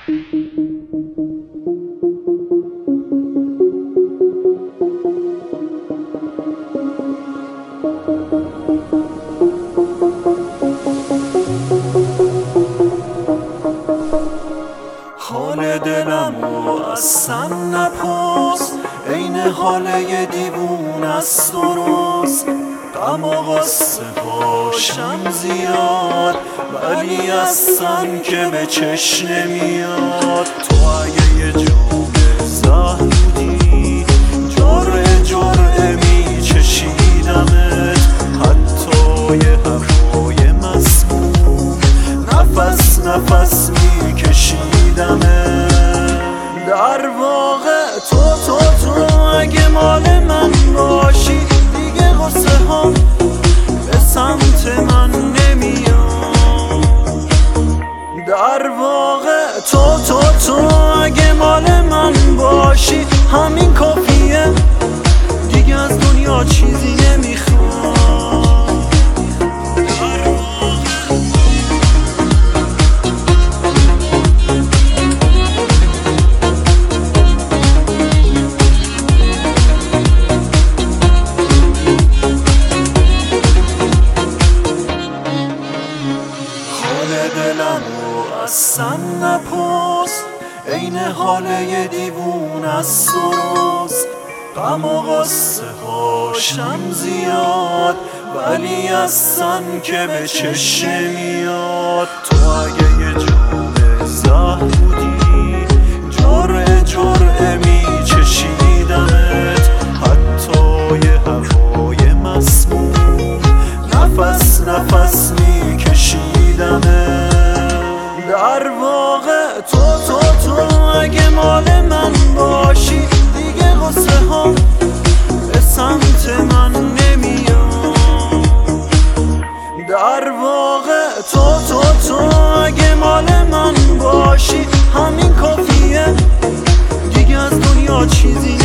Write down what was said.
حال دلمو اصلا نپرس، عین حال یه دیوون است درست. غم و غصه هاشم زیاد، ولی اصلا که به چشم نمیاد. تو اگه یه جام زهر بودی، جرعه جرعه میچشیدمت، حتی یه هوای مسموم نفس نفس میکشیدمت. در واقع تو اگه مال من باشی، دیگه غصه ها به سمت من نمیاد. در واقع تو اگه مال من باشی، همین کافیه، دیگه از دنیا چیزی نمیخواد. دلمو اصلا نپرس، عین حال یه دیوون است درست. غم و غصه هاشم زیاد، ولی اصلا که به چشم نمیاد. تو اگه یه جام زهر بودی، جرعه جرعه میچشیدمت، حتی یه هوای مسموم نفس نفس میکشیدمت. در واقع تو اگه مال من باشی، دیگه غصه ها به سمت من نمیاد. در واقع تو اگه مال من باشی، همین کافیه، دیگه از دنیا چیزی